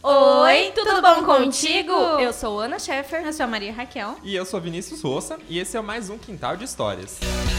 Oi, tudo bom contigo? Eu sou Ana Scheffer. Eu sou a Maria Raquel. E eu sou Vinícius Roça, e esse é mais um Quintal de Histórias.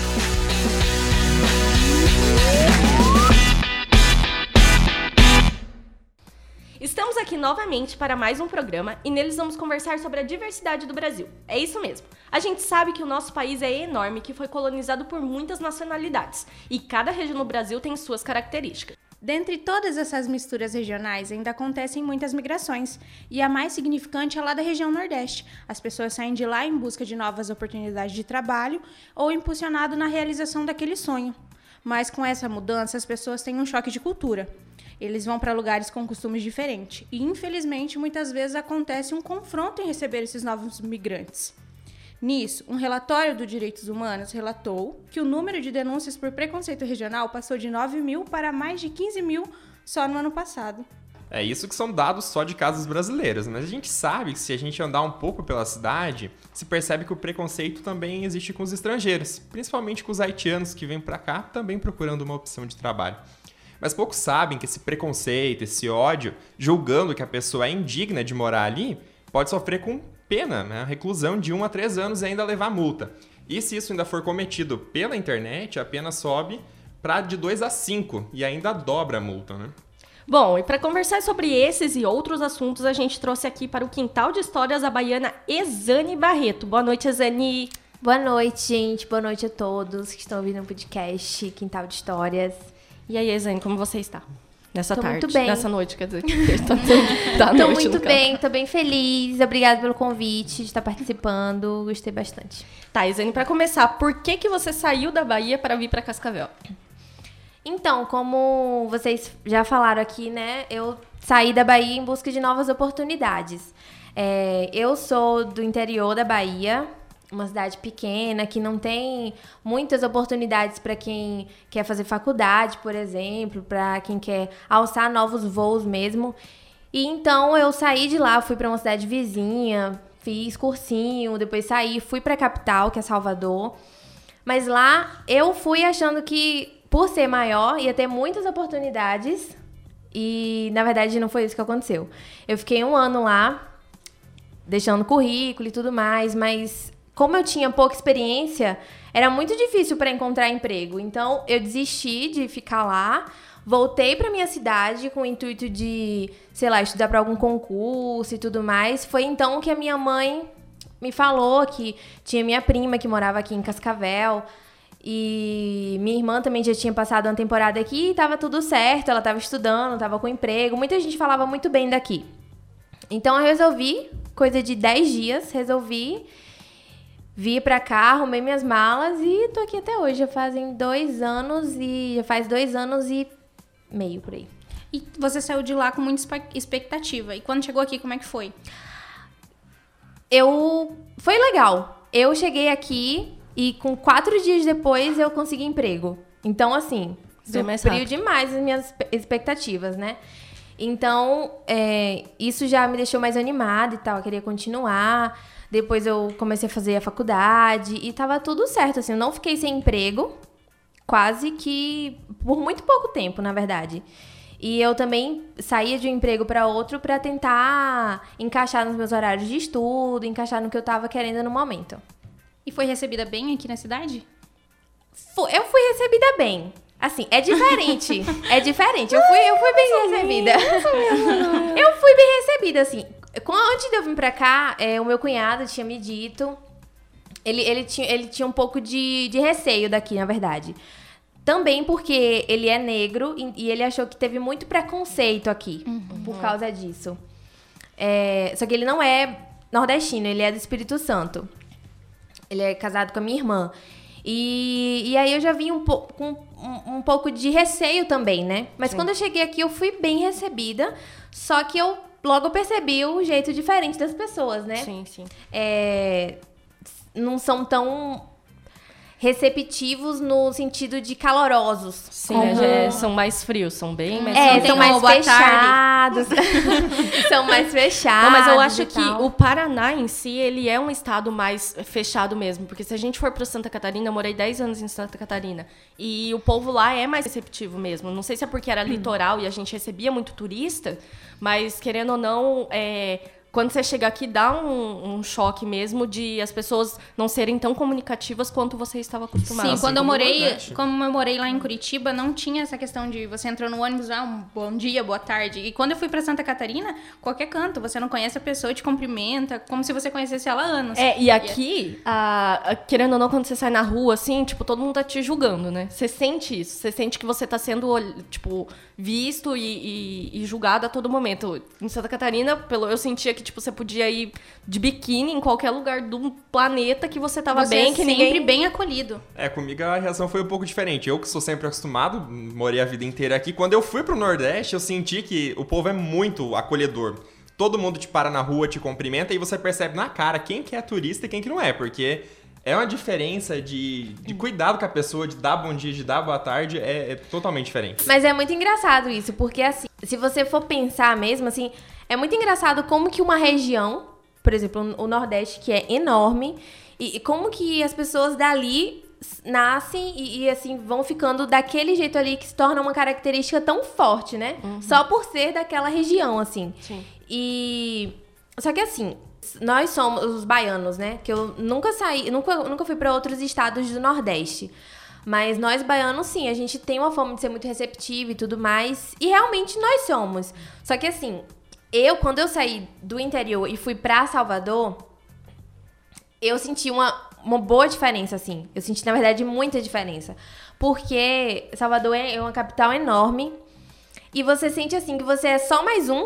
Estamos aqui novamente para mais um programa e neles vamos conversar sobre a diversidade do Brasil. É isso mesmo. A gente sabe que o nosso país é enorme, que foi colonizado por muitas nacionalidades e cada região no Brasil tem suas características. Dentre todas essas misturas regionais, ainda acontecem muitas migrações, e a mais significante é lá da região Nordeste. As pessoas saem de lá em busca de novas oportunidades de trabalho ou impulsionado na realização daquele sonho. Mas com essa mudança, as pessoas têm um choque de cultura. Eles vão para lugares com costumes diferentes, e infelizmente muitas vezes acontece um confronto em receber esses novos migrantes. Nisso, um relatório do Direitos Humanos relatou que o número de denúncias por preconceito regional passou de 9 mil para mais de 15 mil só no ano passado. É isso que são dados só de casos brasileiros, mas a gente sabe que se a gente andar um pouco pela cidade, se percebe que o preconceito também existe com os estrangeiros, principalmente com os haitianos que vêm para cá também procurando uma opção de trabalho. Mas poucos sabem que esse preconceito, esse ódio, julgando que a pessoa é indigna de morar ali, pode sofrer com pena, né? Reclusão de 1 a 3 anos e ainda levar multa. E se isso ainda for cometido pela internet, a pena sobe para de 2 a 5 e ainda dobra a multa, né? Bom, e para conversar sobre esses e outros assuntos, a gente trouxe aqui para o Quintal de Histórias a baiana Ezane Barreto. Boa noite, Ezane. Boa noite, gente. Boa noite a todos que estão ouvindo o podcast Quintal de Histórias. E aí, Ezane, como você está? Nessa tarde, muito bem. Nessa noite, quer dizer. Tô muito bem, tô bem feliz. Obrigada pelo convite de estar participando. Gostei bastante. Tá, Ezane, para começar, por que você saiu da Bahia para vir para Cascavel? Então, como vocês já falaram aqui, né? Eu saí da Bahia em busca de novas oportunidades. Eu sou do interior da Bahia, uma cidade pequena que não tem muitas oportunidades para quem quer fazer faculdade, por exemplo, para quem quer alçar novos voos mesmo. E então eu saí de lá, fui para uma cidade vizinha, fiz cursinho, depois saí, fui para a capital, que é Salvador. Mas lá eu fui achando que, por ser maior, ia ter muitas oportunidades e, na verdade, não foi isso que aconteceu. Eu fiquei 1 ano lá, deixando currículo e tudo mais, mas como eu tinha pouca experiência, era muito difícil para encontrar emprego. Então, eu desisti de ficar lá, voltei para minha cidade com o intuito de, sei lá, estudar para algum concurso e tudo mais. Foi então que a minha mãe me falou que tinha minha prima que morava aqui em Cascavel e minha irmã também já tinha passado uma temporada aqui e estava tudo certo, ela estava estudando, estava com emprego. Muita gente falava muito bem daqui. Então, eu resolvi, coisa de 10 dias, vir pra cá, arrumei minhas malas e tô aqui até hoje. Já faz 2 anos e meio por aí. E você saiu de lá com muita expectativa. E quando chegou aqui, como é que foi? Foi legal. Eu cheguei aqui e com 4 dias depois eu consegui emprego. Então, assim, supriu demais as minhas expectativas, né? Então, isso já me deixou mais animada e tal. Eu queria continuar. Depois eu comecei a fazer a faculdade e tava tudo certo, assim. Eu não fiquei sem emprego, quase que por muito pouco tempo, na verdade. E eu também saía de um emprego para outro para tentar encaixar nos meus horários de estudo, encaixar no que eu tava querendo no momento. E foi recebida bem aqui na cidade? Eu fui recebida bem. Assim, é diferente. Eu fui bem recebida. Eu fui bem recebida, assim. Antes de eu vir pra cá, o meu cunhado tinha me dito... Ele tinha um pouco de receio daqui, na verdade. Também porque ele é negro e ele achou que teve muito preconceito aqui por causa disso. Só que ele não é nordestino, ele é do Espírito Santo. Ele é casado com a minha irmã. E aí eu já vim com um pouco de receio também, né? Mas Sim. Quando eu cheguei aqui, eu fui bem recebida. Só que eu logo percebi o jeito diferente das pessoas, né? Sim. Não são tão receptivos no sentido de calorosos. Sim, são mais frios, são bem mais são mais fechados. São mais fechados. Não, mas eu acho que o Paraná em si, ele é um estado mais fechado mesmo. Porque se a gente for para Santa Catarina, eu morei 10 anos em Santa Catarina. E o povo lá é mais receptivo mesmo. Não sei se é porque era litoral e a gente recebia muito turista, mas querendo ou não, quando você chega aqui, dá um choque mesmo de as pessoas não serem tão comunicativas quanto você estava acostumado. Sim, como eu morei lá em Curitiba, não tinha essa questão de você entrou no ônibus, um bom dia, boa tarde. E quando eu fui pra Santa Catarina, qualquer canto, você não conhece a pessoa e te cumprimenta, como se você conhecesse ela há anos. E aqui, querendo ou não, quando você sai na rua, assim, tipo, todo mundo tá te julgando, né? Você sente isso, você sente que você tá sendo, tipo, visto e julgado a todo momento. Em Santa Catarina, eu sentia que tipo, você podia ir de biquíni em qualquer lugar do planeta que você tava bem, que sempre bem acolhido. Comigo a reação foi um pouco diferente. Eu que sou sempre acostumado, morei a vida inteira aqui. Quando eu fui pro Nordeste, eu senti que o povo é muito acolhedor. Todo mundo te para na rua, te cumprimenta e você percebe na cara quem que é turista e quem que não é, porque é uma diferença de cuidado com a pessoa, de dar bom dia, de dar boa tarde, é totalmente diferente. Mas é muito engraçado isso, porque assim, se você for pensar mesmo, assim, é muito engraçado como que uma região, por exemplo, o Nordeste, que é enorme, e como que as pessoas dali nascem e assim, vão ficando daquele jeito ali que se torna uma característica tão forte, né? Uhum. Só por ser daquela região, assim. Sim. Só que assim, nós somos os baianos, né? Que eu nunca fui para outros estados do Nordeste. Mas nós baianos, sim, a gente tem uma forma de ser muito receptivo e tudo mais. E realmente nós somos. Só que assim, quando eu saí do interior e fui pra Salvador, eu senti uma boa diferença, assim. Eu senti, na verdade, muita diferença. Porque Salvador é uma capital enorme. E você sente, assim, que você é só mais um.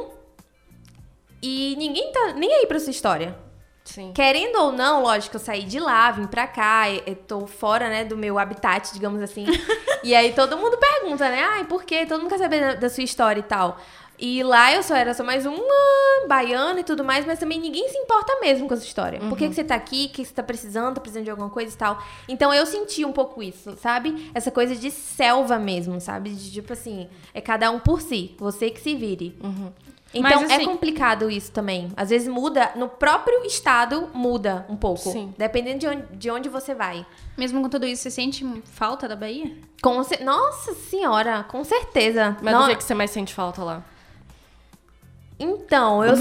E ninguém tá nem aí pra sua história. Sim. Querendo ou não, lógico, eu saí de lá, vim pra cá, eu tô fora, né, do meu habitat, digamos assim. E aí todo mundo pergunta, né, por quê? Todo mundo quer saber da sua história e tal. E lá eu era só mais uma baiana e tudo mais, mas também ninguém se importa mesmo com essa história. Uhum. Por que você tá aqui? O que você tá precisando de alguma coisa e tal? Então eu senti um pouco isso, sabe? Essa coisa de selva mesmo, sabe? De tipo assim, é cada um por si, você que se vire. Uhum. Então, mas, assim, é complicado isso também. Às vezes muda, no próprio estado muda um pouco. Sim. Dependendo de onde você vai. Mesmo com tudo isso, você sente falta da Bahia? Nossa senhora, com certeza. Mas do que você mais sente falta lá? Então, eu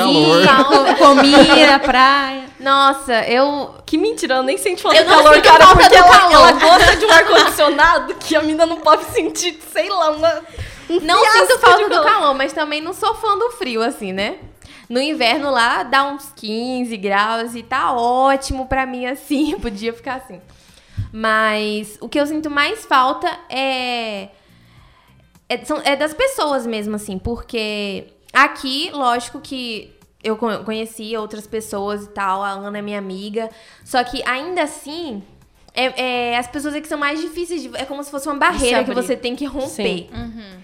comia, praia. Nossa, Que mentira, ela nem sente falta do calor, sinto cara, falta porque do calor. ela gosta de um ar-condicionado que a mina não pode sentir, sei lá, não sinto falta do calor, mas também não sou fã do frio, assim, né? No inverno lá dá uns 15 graus e tá ótimo pra mim, assim, podia ficar assim. Mas o que eu sinto mais falta é das pessoas mesmo, assim, porque aqui, lógico que eu conheci outras pessoas e tal, a Ana é minha amiga, só que ainda assim, as pessoas aqui são mais difíceis, é como se fosse uma barreira que você tem que romper. Sim. Uhum.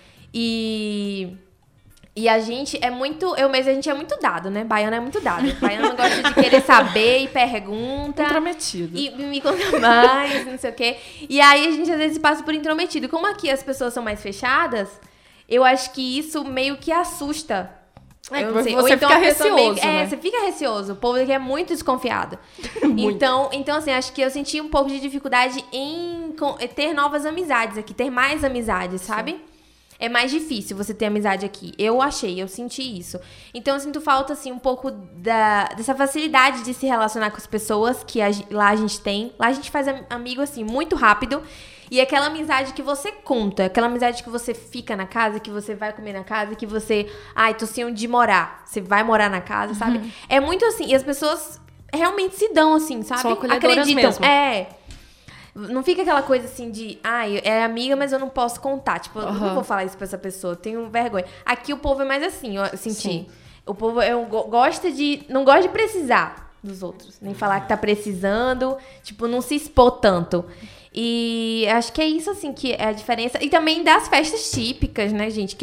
E a gente é muito, a gente é muito dado, né? Baiano é muito dado. Baiano gosta de querer saber e pergunta. Intrometido. E me conta mais, não sei o quê. E aí a gente às vezes passa por intrometido. Como aqui as pessoas são mais fechadas, eu acho que isso meio que assusta. Eu não sei. Você então fica a pessoa receoso, né? você fica receoso. O povo aqui é muito desconfiado. Muito. Então, assim, acho que eu senti um pouco de dificuldade em ter novas amizades aqui, ter mais amizades, sabe? É mais difícil você ter amizade aqui. Eu senti isso. Então, eu sinto falta, assim, um pouco dessa facilidade de se relacionar com as pessoas que lá a gente tem. Lá a gente faz amigo, assim, muito rápido. E aquela amizade que você conta, aquela amizade que você fica na casa, que você vai comer na casa, que você... tô sem onde morar. Você vai morar na casa, sabe? É muito assim. E as pessoas realmente se dão, assim, sabe? São acolhedoras acreditam. mesmo. Não fica aquela coisa assim de... é amiga, mas eu não posso contar. Tipo, eu não vou falar isso pra essa pessoa. Tenho vergonha. Aqui o povo é mais assim, eu senti. Sim. O povo gosta de... Não gosta de precisar dos outros. Nem falar que tá precisando. Tipo, não se expor tanto. E acho que é isso, assim, que é a diferença. E também das festas típicas, né, gente? Que eu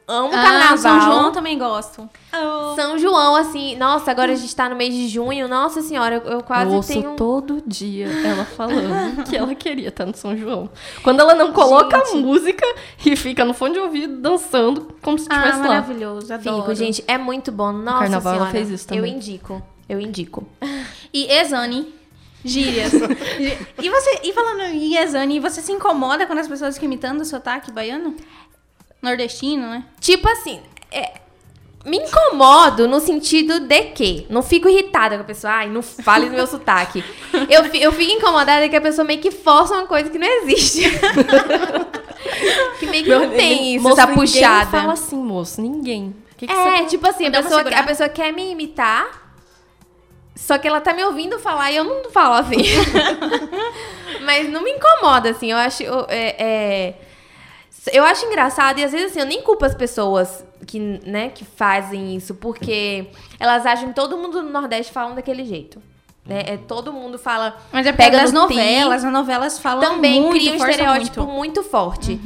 amo carnaval. São João também gosto. São João, assim, nossa, agora a gente tá no mês de junho, nossa senhora, eu quase ouço tenho... todo dia ela falando que ela queria estar no São João. Quando ela não coloca a música e fica no fone de ouvido dançando como se estivesse lá. Maravilhoso, adoro. Fico, gente, é muito bom, nossa Carnaval senhora. ela fez isso também. Eu indico. E Exane, gírias. E falando em Exane, você se incomoda quando as pessoas ficam imitando o sotaque baiano? Nordestino, né? Tipo assim, me incomodo no sentido de que não fico irritada com a pessoa, ai, não fale no meu sotaque. Eu fico incomodada que a pessoa meio que força uma coisa que não existe. Que meio que não tem isso, moço, essa ninguém puxada. fala assim, moço, ninguém. Que você... tipo assim, Dá pra segurar? a pessoa quer me imitar, só que ela tá me ouvindo falar e eu não falo assim. Mas não me incomoda, assim, eu acho... Eu acho engraçado, e às vezes assim, eu nem culpo as pessoas que fazem isso, porque elas acham que todo mundo no Nordeste fala daquele jeito. Né? Todo mundo fala... Mas é pega das no novelas, as novelas falam também muito, cria um força estereótipo muito. muito forte.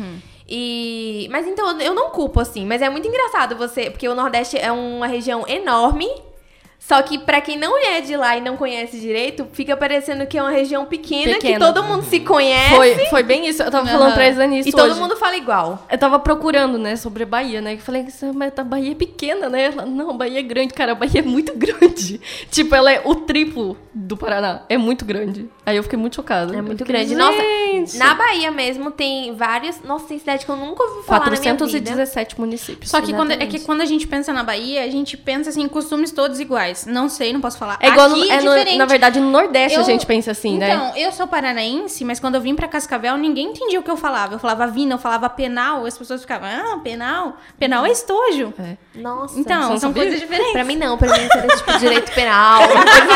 Mas então, eu não culpo, assim. Mas é muito engraçado porque o Nordeste é uma região enorme. Só que pra quem não é de lá e não conhece direito, fica parecendo que é uma região pequena. Que todo mundo se conhece. Foi bem isso. Eu tava falando pra Exane isso E todo hoje. mundo fala igual. Eu tava procurando, né, sobre a Bahia, né? Eu falei, mas a Bahia é pequena, né? Ela, não, a Bahia é grande. Cara, a Bahia é muito grande. Tipo, ela é o triplo do Paraná. É muito grande. Aí eu fiquei muito chocada. É muito Eu fiquei, grande. Nossa, gente, na Bahia mesmo tem vários... Nossa, tem cidade que eu nunca ouvi falar na minha vida. 417 municípios. Só que Exatamente. quando a gente pensa na Bahia, a gente pensa assim, em costumes todos iguais. Não sei, não posso falar. É igual, Aqui diferente. na verdade, no Nordeste a Eu- gente pensa assim, né? Então, eu sou paranaense, mas quando eu vim pra Cascavel, ninguém entendia o que eu falava. Eu falava vina, eu falava penal, as pessoas ficavam, penal? Penal é estojo. É. Nossa. Então, não são sabia? coisas diferentes. Pra mim não. Pra mim seria tipo direito penal. Uma coisa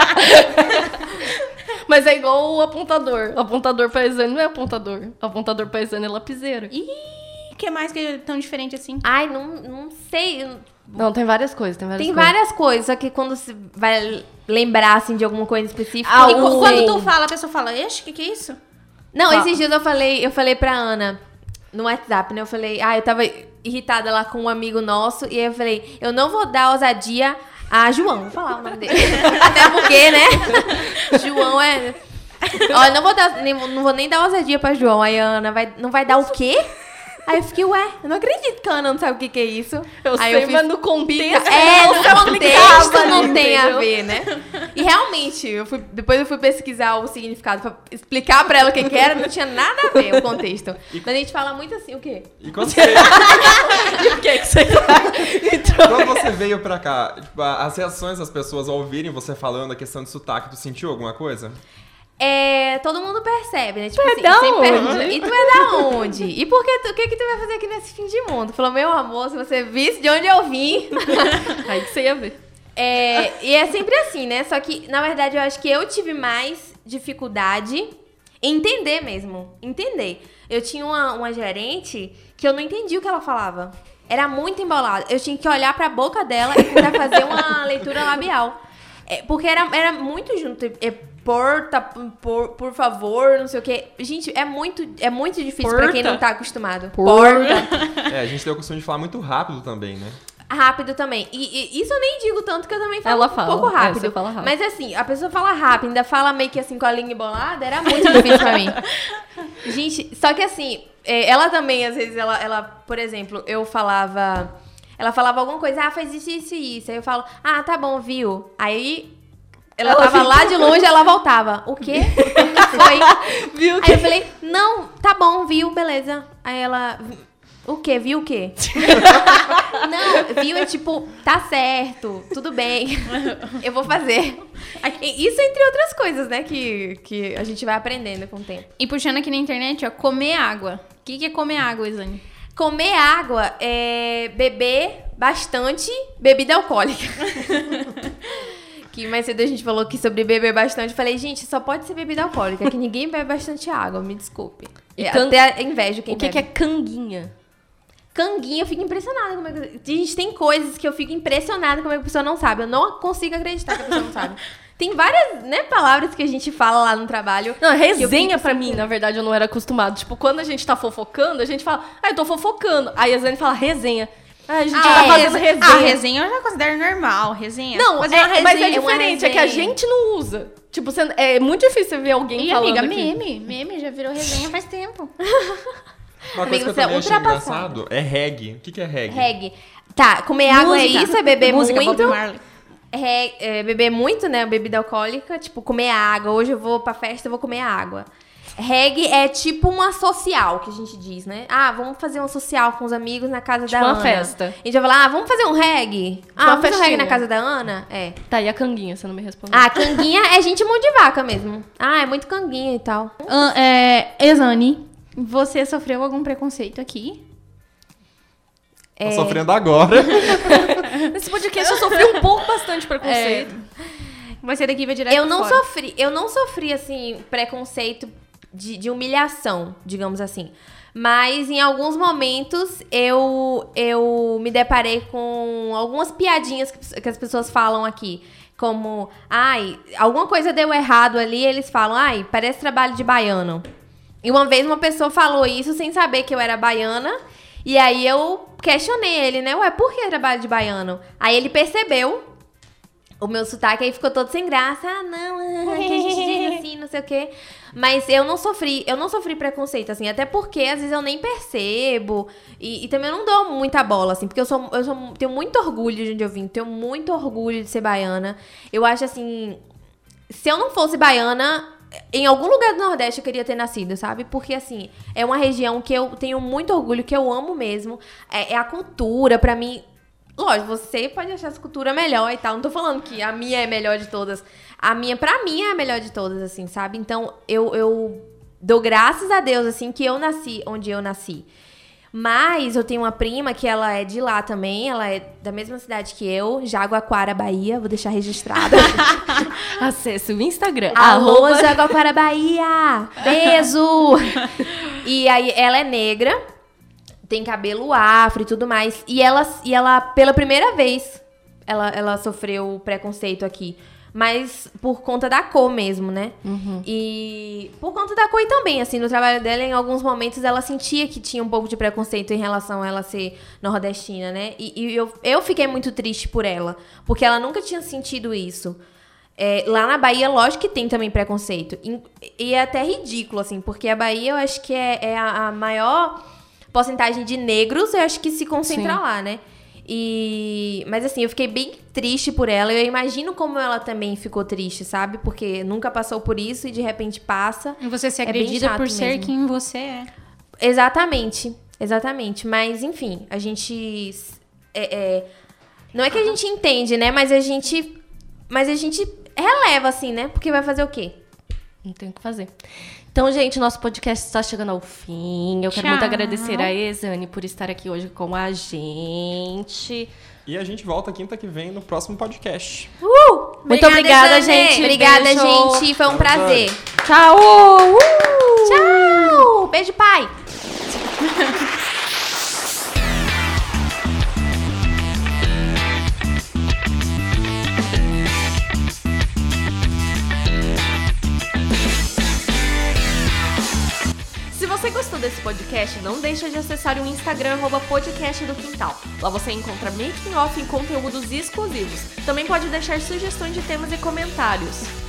assim. Mas é igual o apontador. O apontador pra Exane não é apontador. O apontador pra Exane é lapiseira. Ih, o que mais que é tão diferente assim? Ai, não sei. Não, tem várias coisas, tem várias Tem coisas. várias coisas, só que quando você vai lembrar, assim, de alguma coisa específica... Ah, eu não Quando sei. tu fala, a pessoa fala, ixi, o que é isso? Não, Fala. esses dias eu falei pra Ana, no WhatsApp, né? Eu falei, eu tava irritada lá com um amigo nosso, e aí eu falei, eu não vou dar ousadia a João, vou falar o nome dele. Até porque, né? João é... Olha, não vou nem dar ousadia pra João. Aí a Ana não vai dar o quê? Aí eu fiquei, ué, eu não acredito que a Ana não sabe o que é isso. Eu Aí sei, fiz mas no contexto... no contexto não tem a entendeu? ver, né? E realmente, depois eu fui pesquisar o significado pra explicar pra ela o que era, não tinha nada a ver o contexto. Mas a gente fala muito assim, o quê? E quando você, O que é que você tá? quando você veio pra cá, tipo, as reações das pessoas ao ouvirem você falando a questão de sotaque, tu sentiu alguma coisa? Todo mundo percebe, né? Tipo Tu é assim, da sempre onde? pergunta, e tu é da onde? E por que o que tu vai fazer aqui nesse fim de mundo? Falou, meu amor, se você visse de onde eu vim. Aí que você ia ver. E é sempre assim, né? Só que, na verdade, eu acho que eu tive mais dificuldade em entender mesmo. Entender. Eu tinha uma gerente que eu não entendia o que ela falava. Era muito embolada. Eu tinha que olhar pra boca dela e tentar fazer uma leitura labial. Porque era muito junto. Por favor, não sei o quê. Gente, é muito difícil pra quem não tá acostumado. A gente tem o costume de falar muito rápido também, né? Rápido também. E isso eu nem digo tanto, que eu também falo Ela fala, um pouco rápido. você fala rápido. Mas assim, a pessoa fala rápido, ainda fala meio que assim com a língua embolada, era muito difícil pra mim. Gente, só que assim, ela também, às vezes, ela, por exemplo, ela falava alguma coisa, faz isso, isso e isso. Aí eu falo, tá bom, viu? Aí ela tava lá de longe, ela voltava. O quê? O que foi? Viu Aí eu falei, não, tá bom, viu, beleza. Aí ela... O quê? Viu o quê? Não, viu? É tipo, tá certo, tudo bem, eu vou fazer. Isso entre outras coisas, né, que a gente vai aprendendo com o tempo. E puxando aqui na internet, ó, comer água. O que é comer água, Exane? Comer água é beber bastante bebida alcoólica. Que mais cedo a gente falou que sobre beber bastante. Eu falei, gente, só pode ser bebida alcoólica, que ninguém bebe bastante água, me desculpe. E Até invejo quem O que bebe. é canguinha? Canguinha, eu fico impressionada como é que... Gente, tem coisas que eu fico impressionada como é que a pessoa não sabe. Eu não consigo acreditar que a pessoa não sabe. Tem várias, né, palavras que a gente fala lá no trabalho. Não, resenha pra mim, na verdade, eu não era acostumado. Tipo, quando a gente tá fofocando, a gente fala, eu tô fofocando. Aí a Zane fala resenha. A gente tá fazendo resenha. Resenha eu já considero normal, resenha. Não, fazer uma resenha, mas é diferente, é que a gente não usa. Tipo, é muito difícil você ver alguém falando amiga, aqui. meme já virou resenha faz tempo. Uma coisa que eu também achei engraçado é reggae. O que é reggae? Reggae. Tá, comer água é isso, é beber música, muito. Bob Marley. Beber muito, né? Bebida alcoólica, tipo, comer água. Hoje eu vou pra festa, eu vou comer água. Reggae é tipo uma social, que a gente diz, né? Vamos fazer uma social com os amigos na casa da Ana. Uma festa. A gente vai falar, vamos fazer um reggae? Uma vamos fazer um reggae na festinha. casa da Ana? Tá, e a canguinha, você não me respondeu. Canguinha é gente mão de vaca mesmo. É muito canguinha e tal. Exane, você sofreu algum preconceito aqui? Tá sofrendo agora. Nesse podcast eu sofri bastante preconceito. Você daqui vai direto Eu não fora. sofri, assim, preconceito de humilhação, digamos assim. Mas em alguns momentos eu me deparei com algumas piadinhas que as pessoas falam aqui. Como, alguma coisa deu errado ali, eles falam, parece trabalho de baiano. E uma vez uma pessoa falou isso sem saber que eu era baiana. E aí eu questionei ele, né? Por que trabalho de baiano? Aí ele percebeu o meu sotaque, aí ficou todo sem graça. Não, que a gente diz assim, não sei o quê. Mas eu não sofri preconceito, assim, até porque às vezes eu nem percebo. E também eu não dou muita bola, assim, porque eu tenho muito orgulho de onde eu vim, tenho muito orgulho de ser baiana. Eu acho assim, se eu não fosse baiana, em algum lugar do Nordeste eu queria ter nascido, sabe? Porque, assim, é uma região que eu tenho muito orgulho, que eu amo mesmo. É a cultura, pra mim. Lógico, você pode achar essa cultura melhor e tal. Não tô falando que a minha é a melhor de todas. Pra mim, é a melhor de todas, assim, sabe? Então, eu dou graças a Deus, assim, que eu nasci onde eu nasci. Mas eu tenho uma prima que ela é de lá também. Ela é da mesma cidade que eu, Jaguaquara, Bahia. Vou deixar registrado. Acesse o Instagram. Jaguaquara, Bahia. Beijo! E aí, ela é negra. Tem cabelo afro e tudo mais. E ela pela primeira vez, ela sofreu preconceito aqui. Mas por conta da cor mesmo, né? Uhum. E por conta da cor e também, assim, no trabalho dela, em alguns momentos, ela sentia que tinha um pouco de preconceito em relação a ela ser nordestina, né? E eu fiquei muito triste por ela, porque ela nunca tinha sentido isso. Lá na Bahia, lógico que tem também preconceito. E é até ridículo, assim, porque a Bahia, eu acho que é a maior porcentagem de negros, eu acho que se concentra lá, né? Mas assim, eu fiquei bem triste por ela. Eu imagino como ela também ficou triste, sabe? Porque nunca passou por isso e de repente passa. E você se É bem acredita chato por ser mesmo. quem você é. Exatamente. Mas enfim, a gente... não é que a gente entende, né? Mas a gente releva, assim, né? Porque vai fazer o quê? Não tem o que fazer. Então, gente, nosso podcast está chegando ao fim. Eu quero muito agradecer a Exane por estar aqui hoje com a gente. E a gente volta quinta que vem no próximo podcast. Muito obrigada, gente. Obrigada, Beijo. gente. Foi um prazer. Tchau! Tchau! Beijo, pai! Se você gostou desse podcast, não deixa de acessar o Instagram @podcast do Quintal. Lá você encontra making off e conteúdos exclusivos. Também pode deixar sugestões de temas e comentários.